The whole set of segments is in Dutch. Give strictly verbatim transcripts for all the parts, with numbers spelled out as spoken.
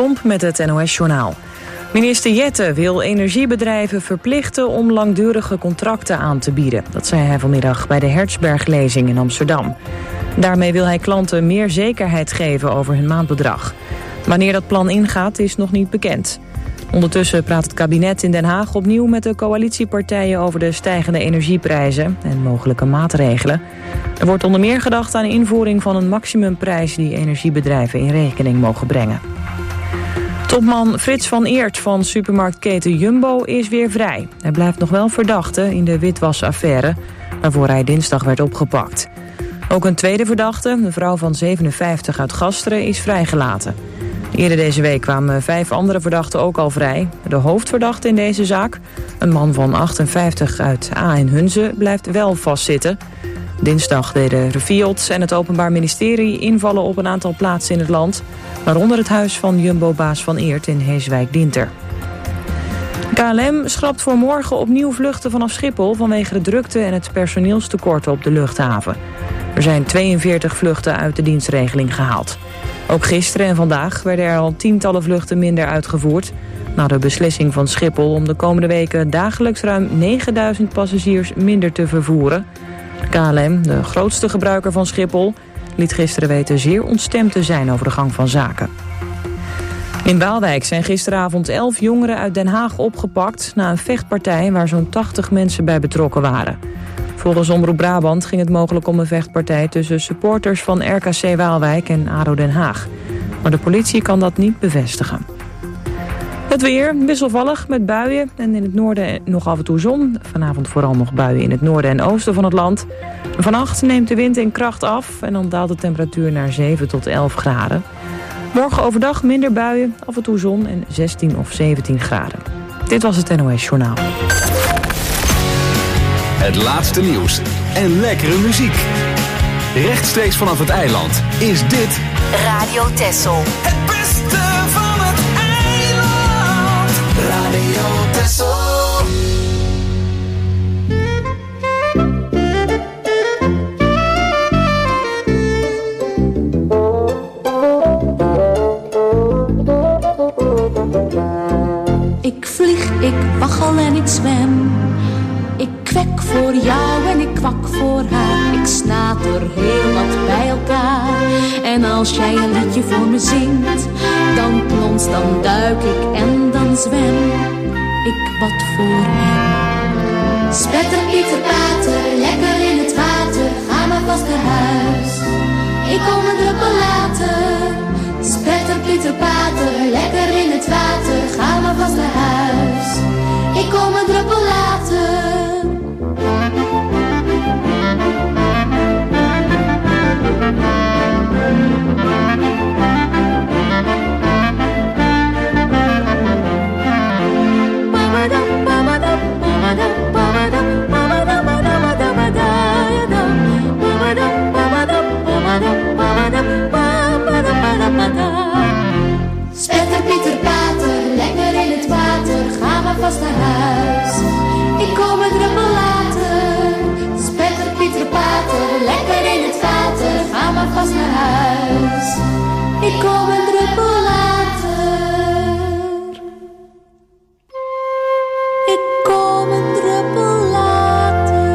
Klomp met het N O S-journaal. Minister Jette wil energiebedrijven verplichten om langdurige contracten aan te bieden. Dat zei hij vanmiddag bij de Hertzberglezing in Amsterdam. Daarmee wil hij klanten meer zekerheid geven over hun maandbedrag. Wanneer dat plan ingaat is nog niet bekend. Ondertussen praat het kabinet in Den Haag opnieuw met de coalitiepartijen over de stijgende energieprijzen en mogelijke maatregelen. Er wordt onder meer gedacht aan de invoering van een maximumprijs die energiebedrijven in rekening mogen brengen. Topman Frits van Eert van supermarktketen Jumbo is weer vrij. Hij blijft nog wel verdachte in de witwasaffaire, waarvoor hij dinsdag werd opgepakt. Ook een tweede verdachte, een vrouw van zevenenvijftig uit Gasteren, is vrijgelaten. Eerder deze week kwamen vijf andere verdachten ook al vrij. De hoofdverdachte in deze zaak, een man van achtenvijftig uit A en Hunze, blijft wel vastzitten. Dinsdag deden Refiot en het Openbaar Ministerie invallen op een aantal plaatsen in het land, waaronder het huis van Jumbo-baas Van Eert in Heeswijk-Dinter. K L M schrapt voor morgen opnieuw vluchten vanaf Schiphol vanwege de drukte en het personeelstekort op de luchthaven. Er zijn tweeënveertig vluchten uit de dienstregeling gehaald. Ook gisteren en vandaag werden er al tientallen vluchten minder uitgevoerd, na de beslissing van Schiphol om de komende weken dagelijks ruim negenduizend passagiers minder te vervoeren. K L M, de grootste gebruiker van Schiphol, liet gisteren weten zeer ontstemd te zijn over de gang van zaken. In Waalwijk zijn gisteravond elf jongeren uit Den Haag opgepakt na een vechtpartij waar zo'n tachtig mensen bij betrokken waren. Volgens Omroep Brabant ging het mogelijk om een vechtpartij tussen supporters van R K C Waalwijk en A D O Den Haag. Maar de politie kan dat niet bevestigen. Het weer wisselvallig met buien en in het noorden nog af en toe zon. Vanavond vooral nog buien in het noorden en oosten van het land. Vannacht neemt de wind in kracht af en dan daalt de temperatuur naar zeven tot elf graden. Morgen overdag minder buien, af en toe zon en zestien of zeventien graden. Dit was het N O S Journaal. Het laatste nieuws en lekkere muziek. Rechtstreeks vanaf het eiland is dit Radio Texel. Het beste van het eiland. Radio Texel. Ik vlieg, ik waggel en ik zwem. Ik kwek voor jou en ik kwak voor haar. Ik snater heel wat bij elkaar. En als jij een liedje voor me zingt, dan plons, dan duik ik en dan zwem ik wat voor hem. Spetter, Pieter, Pater, lekker in het water. Ga maar vast naar huis, ik kom een druppel later. Spetter, Pieter, Pater, lekker in het water. Ga maar vast naar huis, ik kom een druppel later. Spetter, Pieter, Pater, lekker in het water. Ga maar vast naar huis, ik kom een druppel later. Spetter, Pieter, Pater, lekker in het water. Ga maar vast naar huis, ik kom een druppel later. Ik kom een druppel later.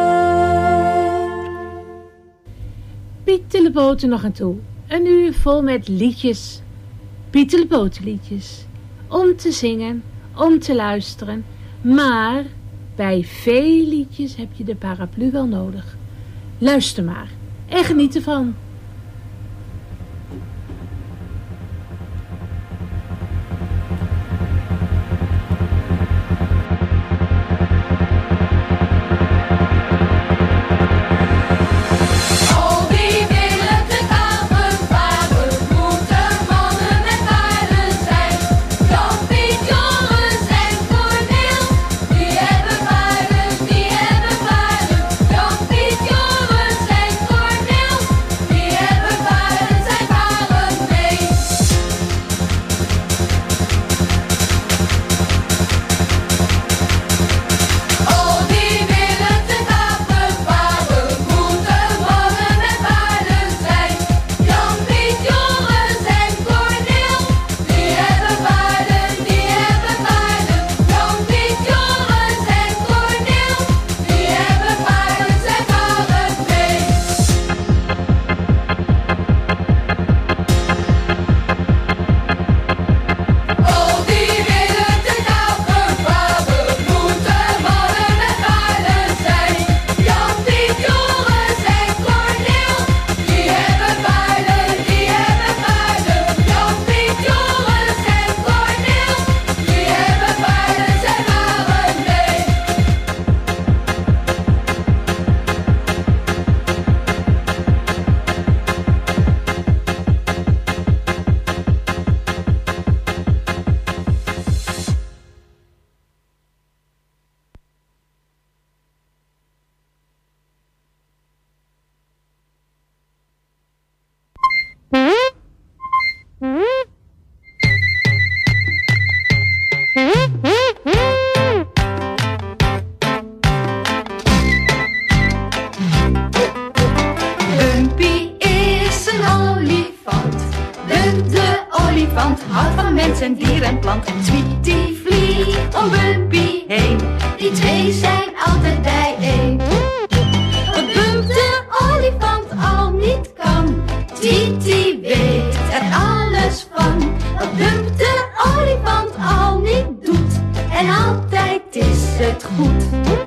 Piet de Boten nog aan toe. Een uur vol met liedjes. Piet de Boten liedjes. Om te zingen, om te luisteren. Maar bij veel liedjes heb je de paraplu wel nodig. Luister maar en geniet ervan. Die Bumpy is een olifant. Bump de olifant houdt van mens en dier en plant. En Tweety vliegt om Bumpy heen. Die twee zijn altijd bijeen. Wat Bump de olifant al niet kan, Tweety weet er alles van. Wat Bump de olifant al niet doet, en altijd is het goed.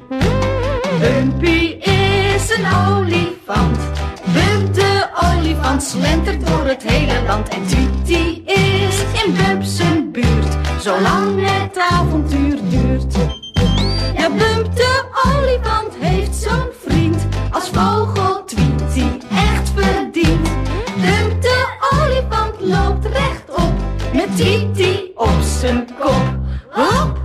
Bumpy is een olifant. Bump de olifant slentert door het hele land. En Tweety is in Bump zijn buurt, zolang het avontuur duurt. Ja, Bump de olifant heeft zo'n vriend als vogel Tweety echt verdient. Bump de olifant loopt rechtop met Tweety op zijn kop. Hop!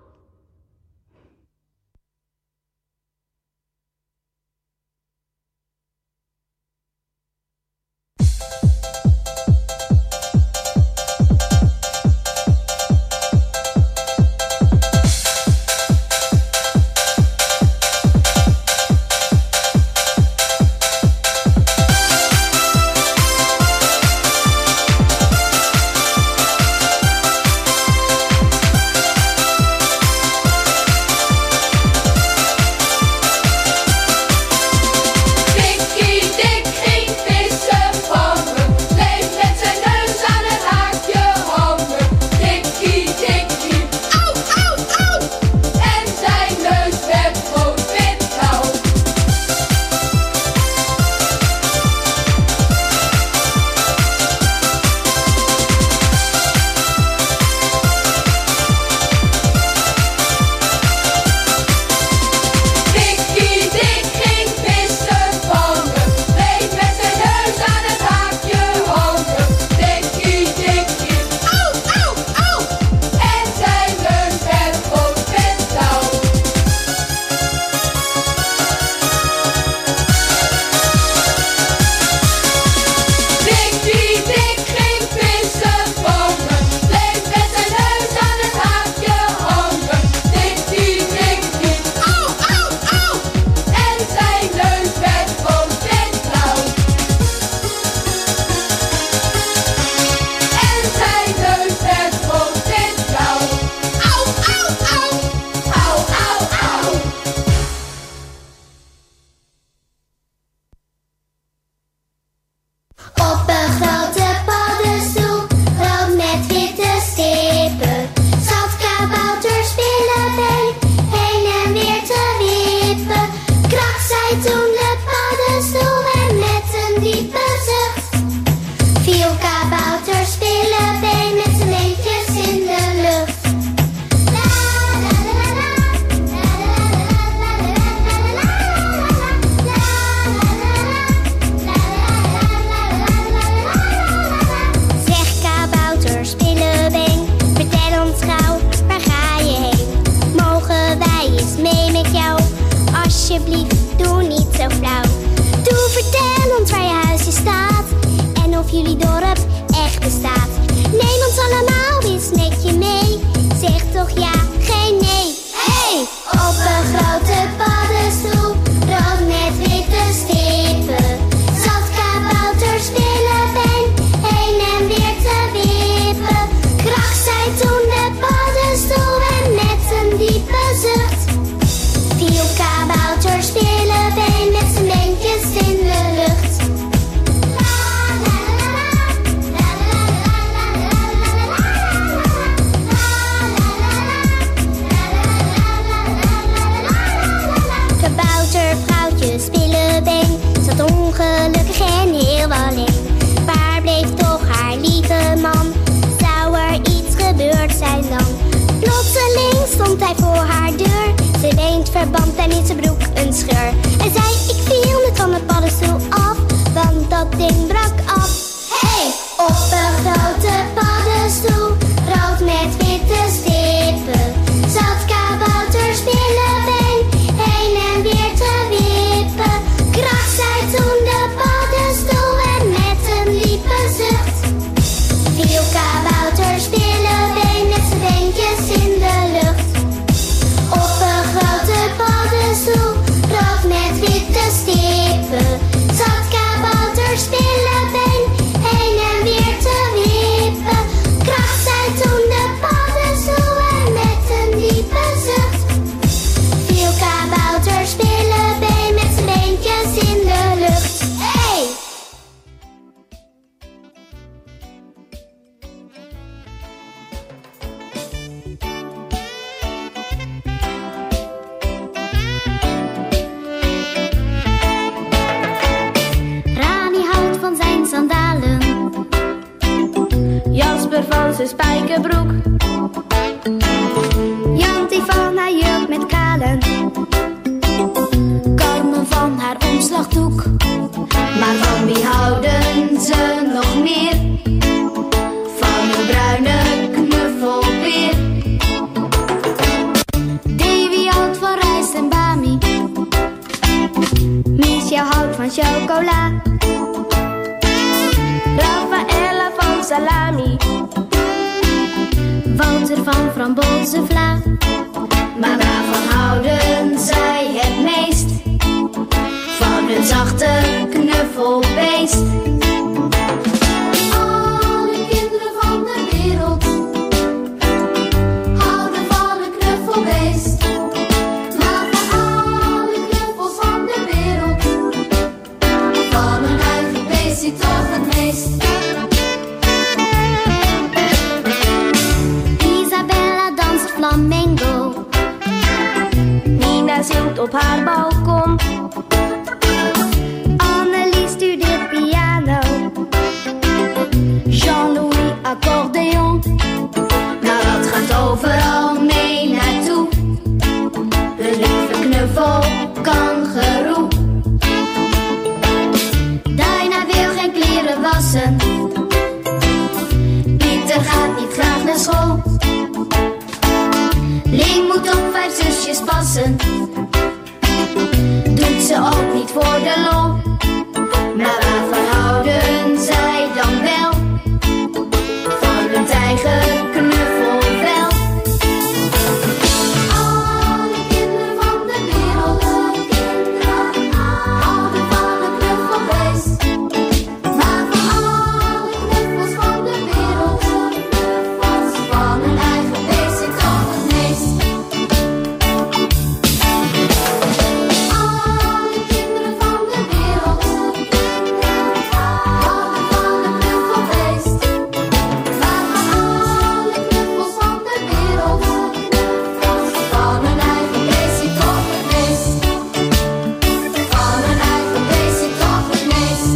verband en in zijn broek een scheur. Hij zei, ik viel net van het paddenstoel af, want dat ding brak af. Hey, op een grote paddenstoel, rood met witte stippen, zat kabouter Spillebeen heen en weer te wippen. Krach zei toen de paddenstoel en met een diepe zucht viel kabouter Spillebeen met zijn beentjes in roze spijkerbroek. Jantie van haar jurk met kralen. Carmen van haar omslagdoek. Maar van wie houden ze nog meer? Van een bruine knuffelbeer. Davy houdt van rijst en bami. Miesja houdt van chocola. Rafaela van salami. Wouter van frambozenvla. Maar waarvan houden zij het meest? Van een zachte knuffelbeest. Alle kinderen van de wereld houden van een knuffelbeest. Maar van alle knuffels van de wereld, van hun eigen beest die toch het meest. Isabella danst flamenco. Nina zingt op haar balkon. Annelies studeert piano. Jean-Louis accordeon. Maar wat gaat overal mee naartoe? Een lieve knuffel, kangeroe. Diana wil geen kleren wassen. Pieter gaat niet graag naar school. Leen moet op vijf zusjes passen. Doet ze ook niet voor de lol. Maar waarvan houden zij dan wel? Van hun tijgerknuffelvel. Alle kinderen van de wereld houden van een knuffelbeest. Maar van alle knuffels van de wereld, van hun eigen beest is toch het meest. Alle kinderen van de wereld houden van een knuffelbeest. Maar van alle knuffels van de wereld, van hun eigen beest is toch het meest. Van hun eigen beest is toch het meest.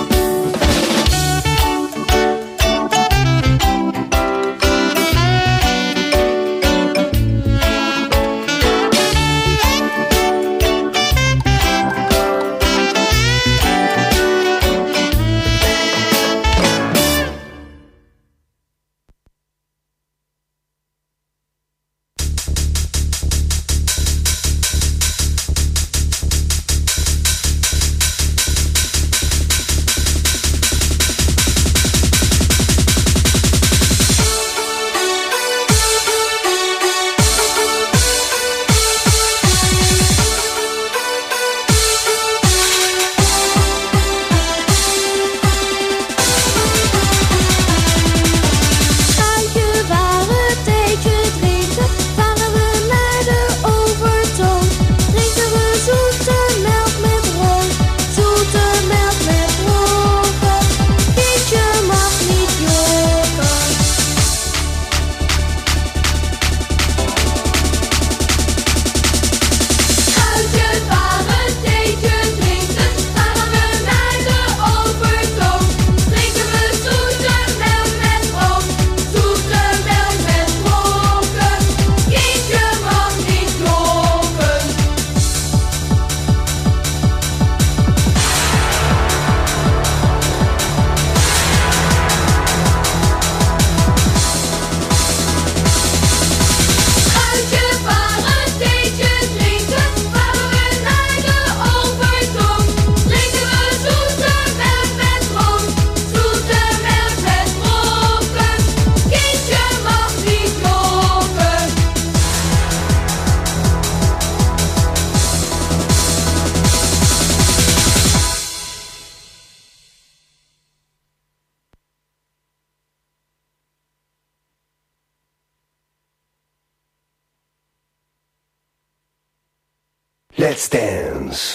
Schuitje waar het theetje drinken, varen we naar de overtoom. Drinken we zoete melk met room, zoete melk met roken. Kindje mag niet jokken. Schuitje waar het theetje drinken, varen we naar de overtoom. Drinken we zoete melk met room, zoete melk met roken. Kindje mag niet jokken. Schuitje waar het theetje drinken, varen we naar de overtoom. Drinken we zoete melk met room, zoete melk met roken. Kindje mag niet jokken. Let's dance.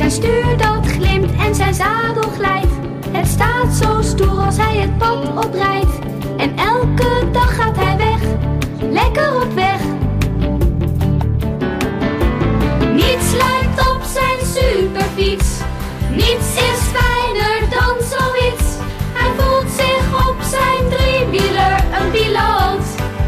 zijn stuur dat glimt en zijn zadel glijdt. Het staat zo stoer als hij het pad oprijdt. En elke dag gaat hij weg, lekker op weg. Niets lijkt op zijn superfiets. Niets is fijner dan zoiets. Hij voelt zich op zijn driewieler een piloot.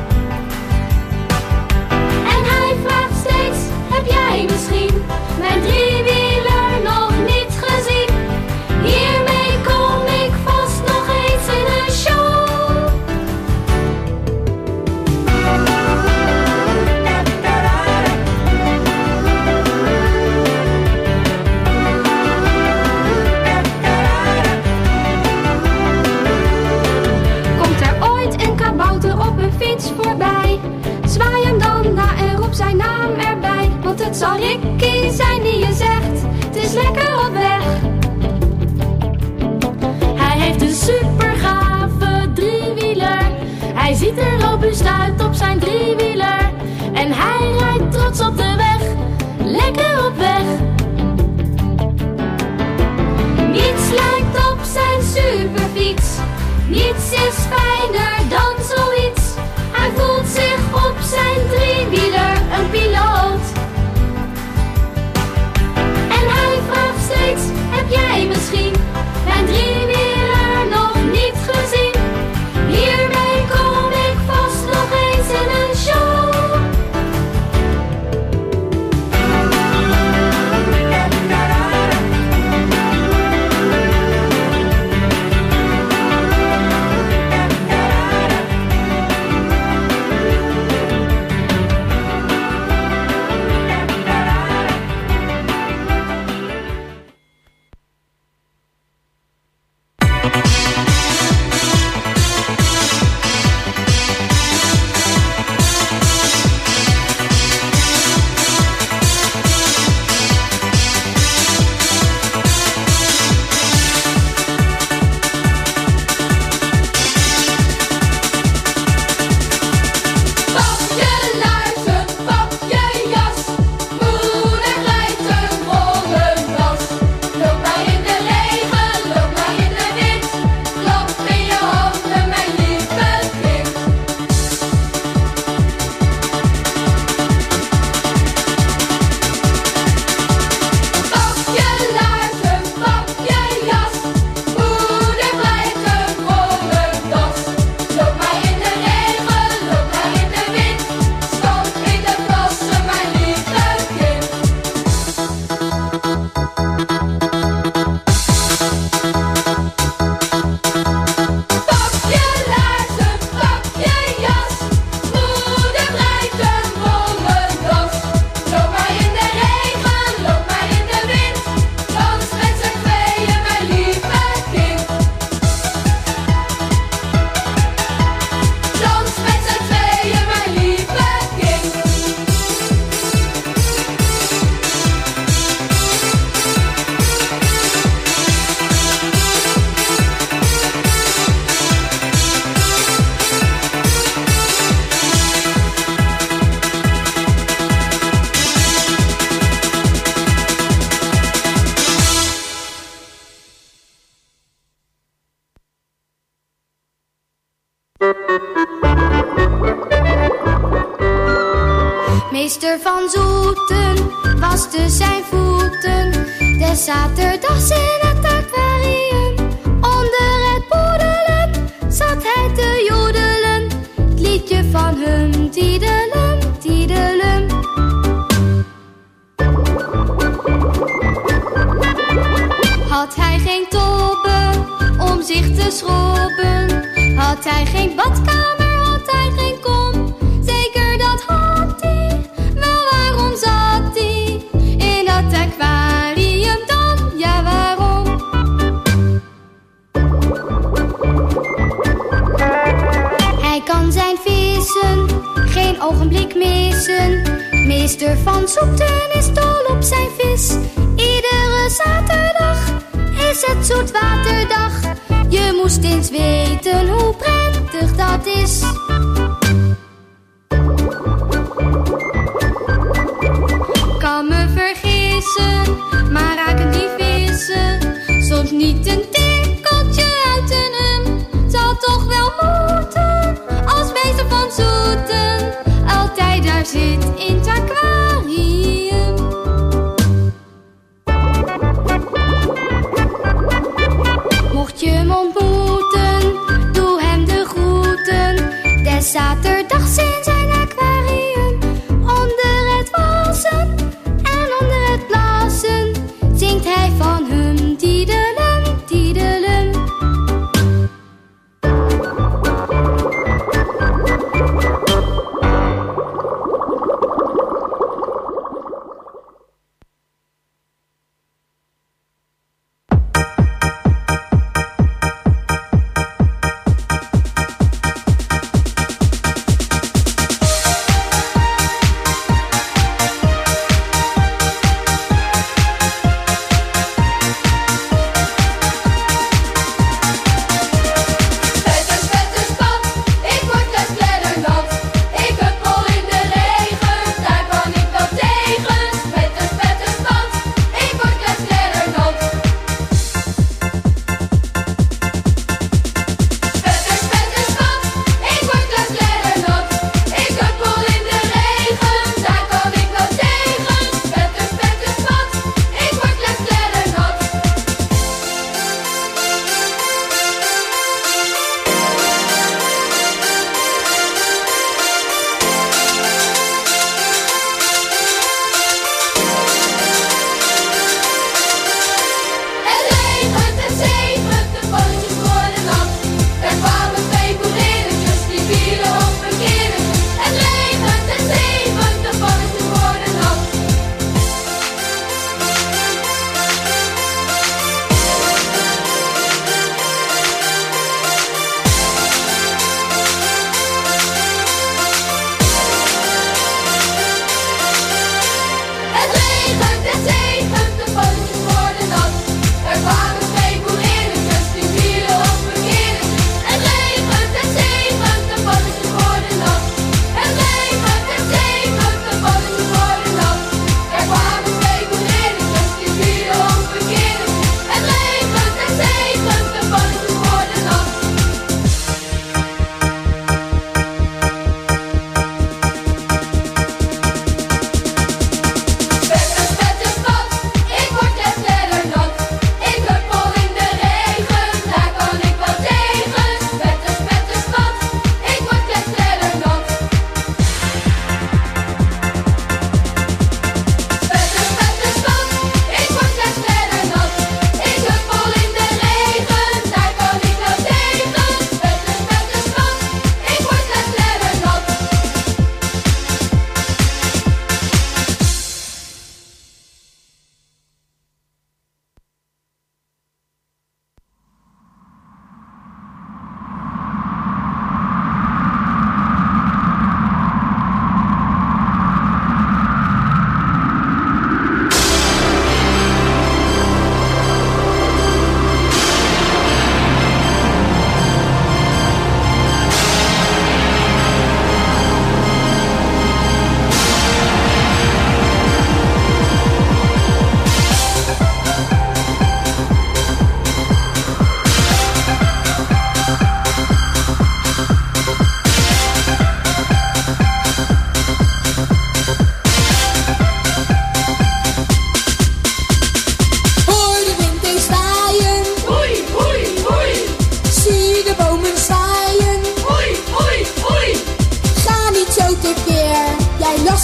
En hij vraagt steeds, heb jij misschien mijn driewieler nog niet gezien? Hiermee kom ik vast nog eens in een show. Komt er ooit een kabouter op een fiets voorbij? Zwaai hem dan na en roep zijn naam erbij. Want het zal Ricky zijn die je zegt, het is lekker op weg. Hij heeft een super gave driewieler. Hij ziet er robuust uit op zijn driewieler. En hij rijdt trots op de weg, lekker op weg. Niets lijkt op zijn superfiets. Niets is fijner dan zoiets. Hij voelt zich op zijn driewieler een piloot. En hij vraagt steeds, heb jij misschien mijn driewieler nog niet gezien? Hiermee kom ik vast nog eens in een show. Meester van Zoeten waste zijn voeten des zaterdags in het aquarium. Onder het poedelen zat hij te jodelen, het liedje van hum tiedelum, tiedelum. Had hij geen tobben om zich te schrobben, had hij geen badkamer, had hij geen kom, zeker dat had hij. Wel, waarom zat hij in dat aquarium dan? Ja, waarom? Hij kan zijn vissen geen ogenblik missen. Meester van Zoeten is dol op zijn vis. Iedere zaterdag is het zoetwaterdag. Je moest eens weten hoe prettig dat is. Kan me vergissen, maar raak een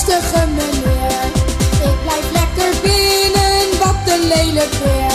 lastige meneer. Ik blijf lekker binnen, wat een lelijk weer.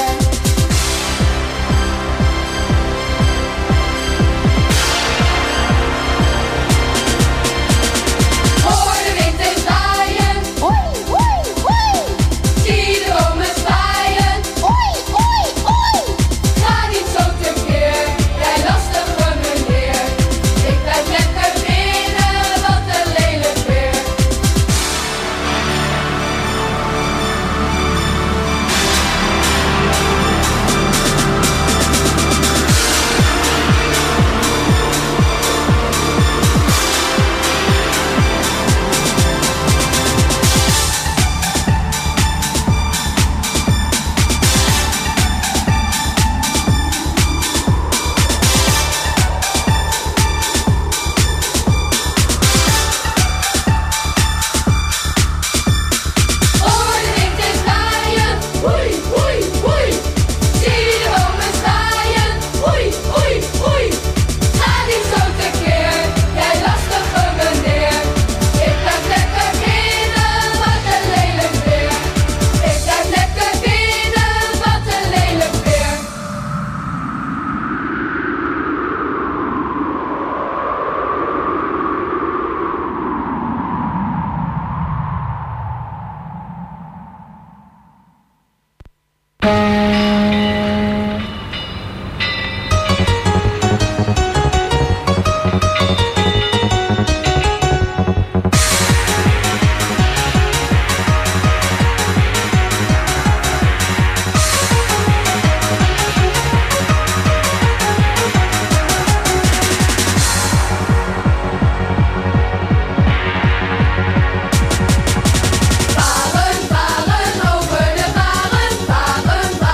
Varen, varen over de varen, varen, varen.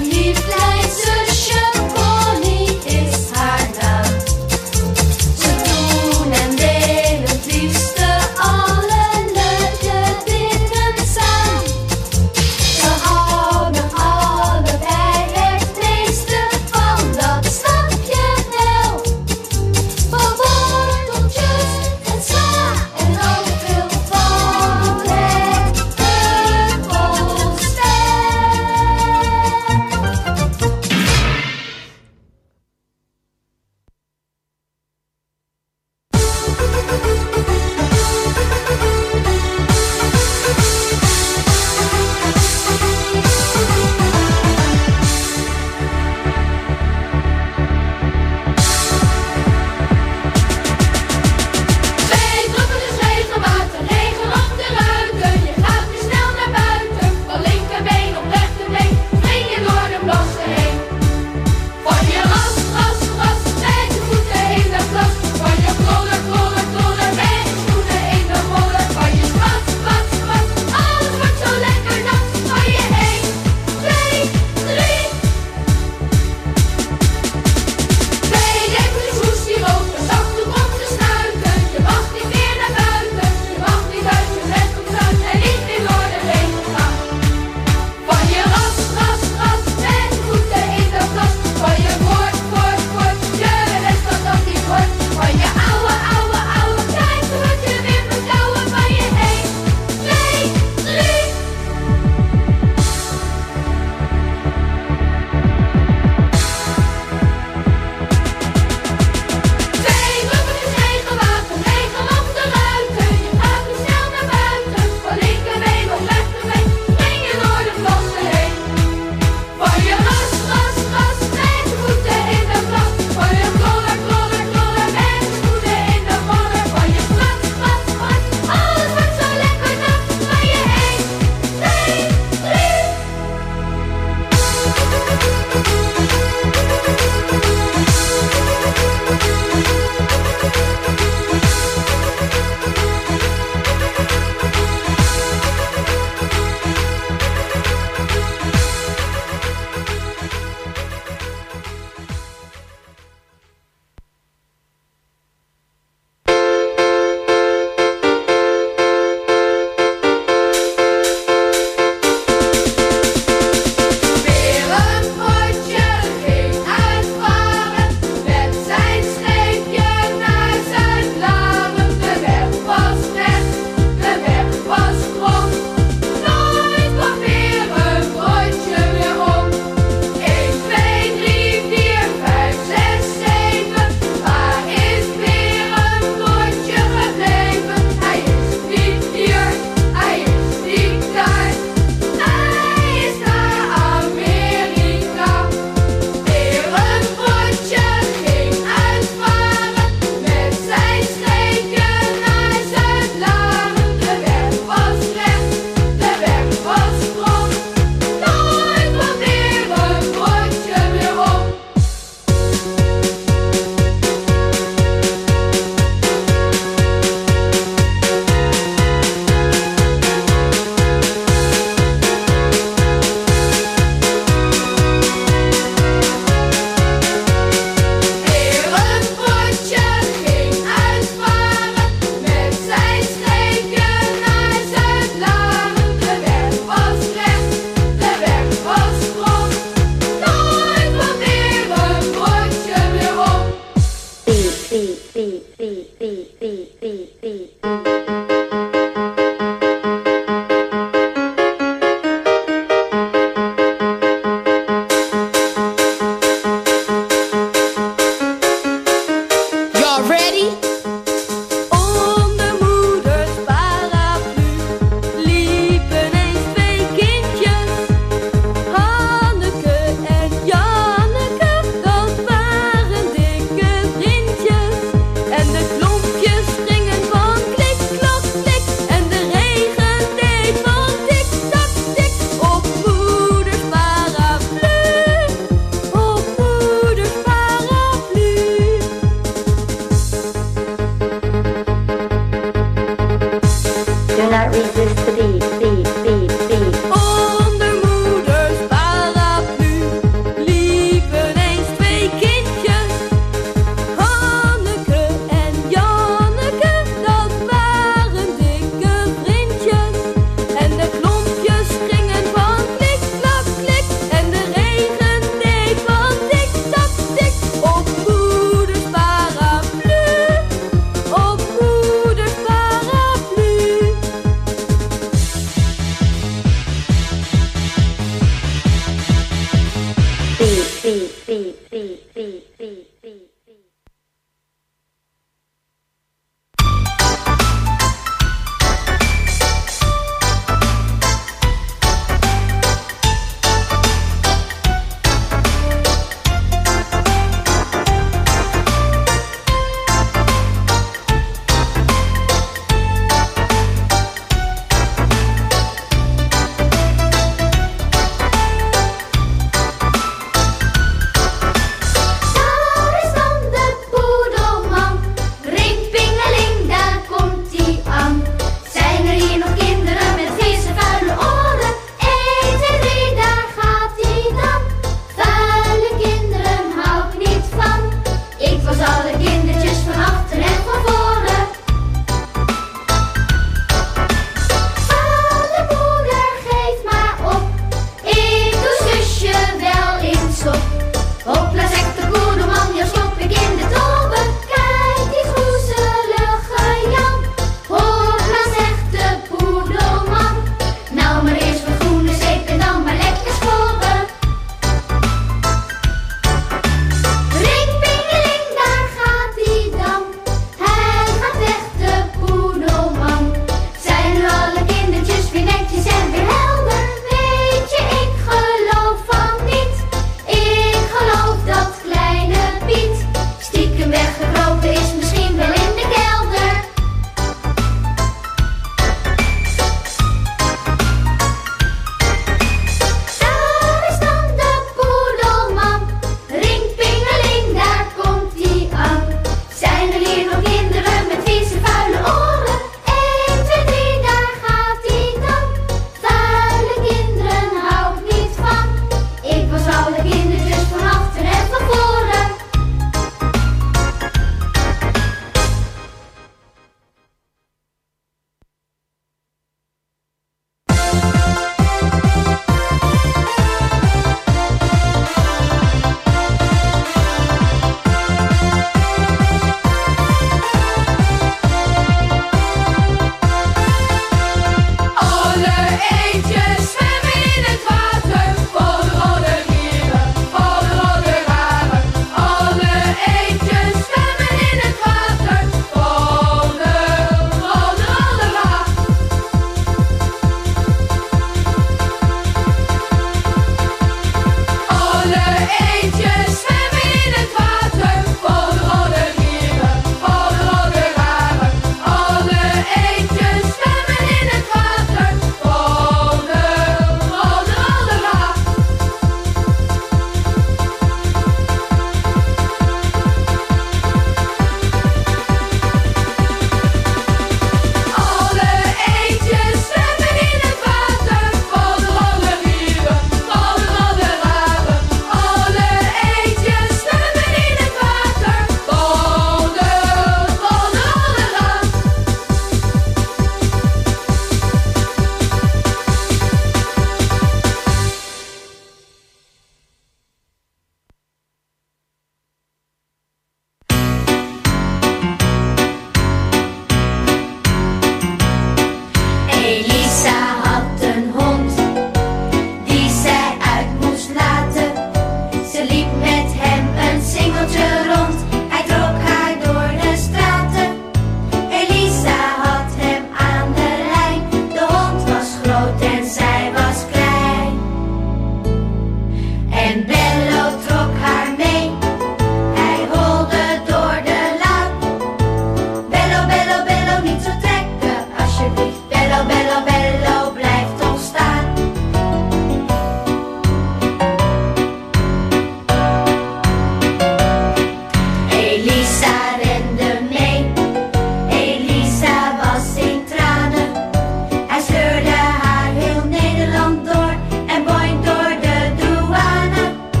Elisa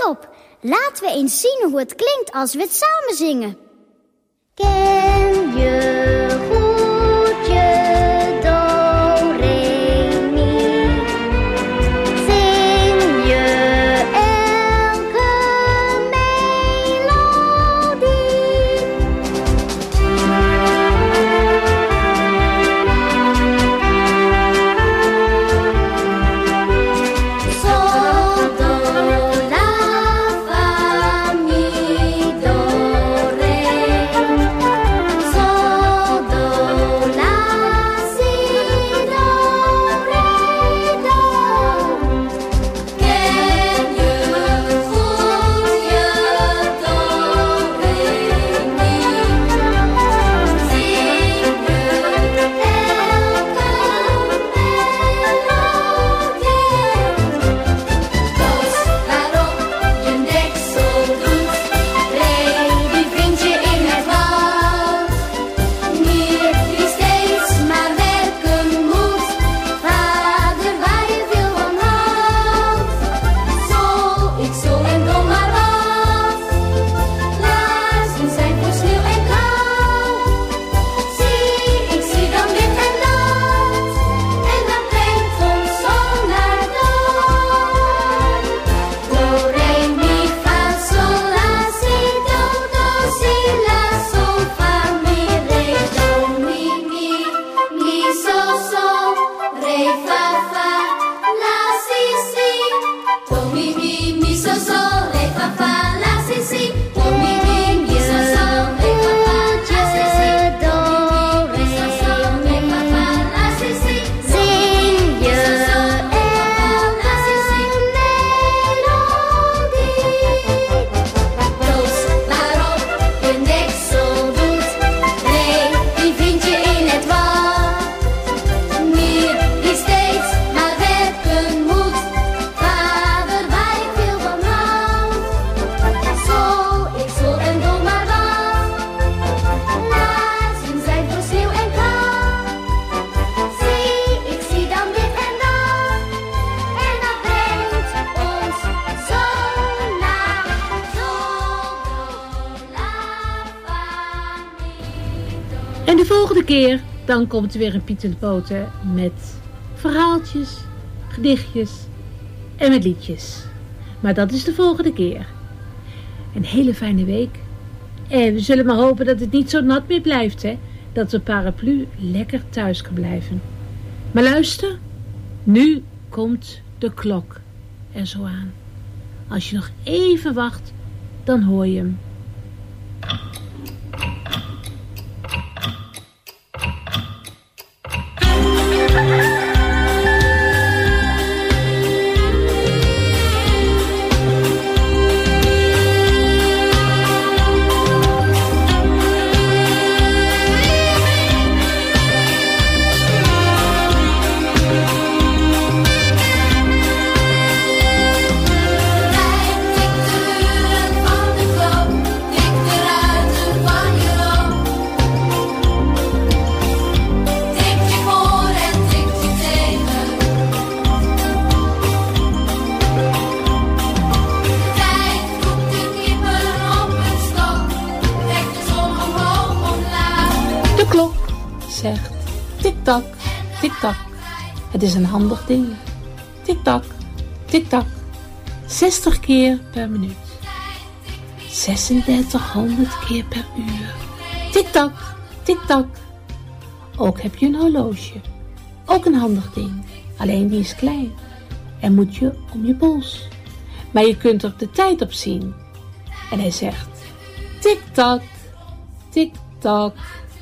Let op, laten we eens zien hoe het klinkt als we het samen zingen. Ken je goed je do, re, mi? Zing je elke melodie? Sol, do, la, fa, mi, do, re. Sol, do, la, si, do, re, do. Ken je goed je do, re, mi? Zing je elke melodie? Doos waarop je deksel doet, re, die vind je in het woud. Mier die steeds maar werken moet, vader waar je veel van houdt. Sol, ik zol en dom maar wat, laarzen zijn voor sneeuw en kou. Zie, ik zie dan dit en dat, en dat brengt ons zo naar dood. Do, re, mi, fa, sol, la, si, do, do, si, la, sol, fa, mi, re, do, mi, mi, mi, sol, sol, re, fa, fa, la, si, si. Do, mi, mi, mi, sol, sol, re, fa, fa, la, si, si. Do, mi, mi, mi, sol, sol, re, fa, fa, la, si, si. Do, mi, mi, sol, sol, re, fa, fa, la, si, si. Zing je elke melodie? Doos waarop je deksel doet, re, die vind je in het woud. Mier die steeds maar werken moet, vader waar ik veel van houd. Sol, ik zol en dom maar wat, laarzen zijn voor sneeuw en kou. Zie, ik zie dan dit en dat, en dat brengt ons zo naar do, do, la, fa, mi, do. En de volgende keer, dan komt er weer een Piet en de Poten met verhaaltjes, gedichtjes en met liedjes. Maar dat is de volgende keer. Een hele fijne week. En we zullen maar hopen dat het niet zo nat meer blijft, hè. Dat de paraplu lekker thuis kan blijven. Maar luister, nu komt de klok er zo aan. Als je nog even wacht, dan hoor je hem. Zegt tik-tak, tik-tak. Het is een handig ding. Tik-tak, tik-tak. zestig keer per minuut. zesendertighonderd keer per uur. Tik-tak, tik-tak. Ook heb je een horloge. Ook een handig ding. Alleen die is klein. En moet je om je pols. Maar je kunt er de tijd op zien. En hij zegt tik-tak, tik-tak.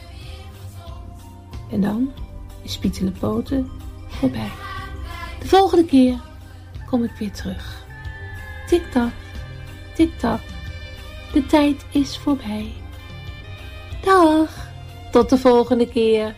En dan is Piet en de Poten voorbij. De volgende keer kom ik weer terug. Tik-tak, tik-tak. De tijd is voorbij. Dag, tot de volgende keer.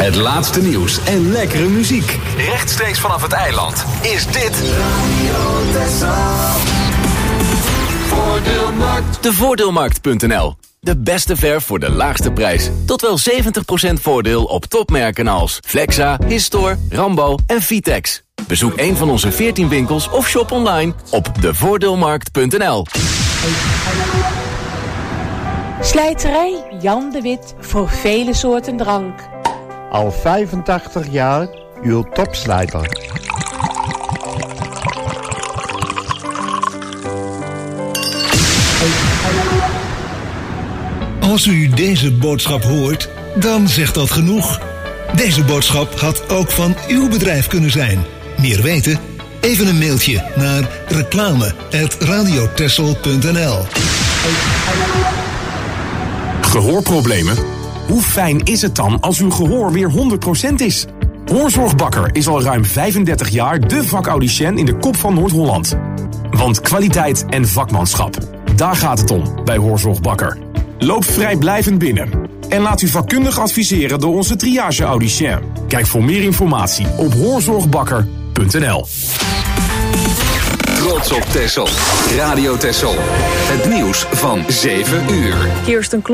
Het laatste nieuws en lekkere muziek. Rechtstreeks vanaf het eiland is dit Radio Texel. Voordeelmarkt. De Voordeelmarkt punt n l. De beste verf voor de laagste prijs. Tot wel zeventig procent voordeel op topmerken als Flexa, Histor, Rambo en Vitex. Bezoek een van onze veertien winkels of shop online op de voordeelmarkt punt n l. Slijterij Jan de Wit voor vele soorten drank. Al vijfentachtig jaar uw topslijter. Als u deze boodschap hoort, dan zegt dat genoeg. Deze boodschap had ook van uw bedrijf kunnen zijn. Meer weten? Even een mailtje naar reclame at radiotexel punt n l. Gehoorproblemen? Hoe fijn is het dan als uw gehoor weer honderd procent is? Hoorzorg Bakker is al ruim vijfendertig jaar de vakaudiënt in de kop van Noord-Holland. Want kwaliteit en vakmanschap, daar gaat het om bij Hoorzorg Bakker. Loop vrijblijvend binnen en laat u vakkundig adviseren door onze triage-audicien. Kijk voor meer informatie op hoorzorgbakker punt n l. Trots op Texel. Radio Texel. Het nieuws van zeven uur. Kirsten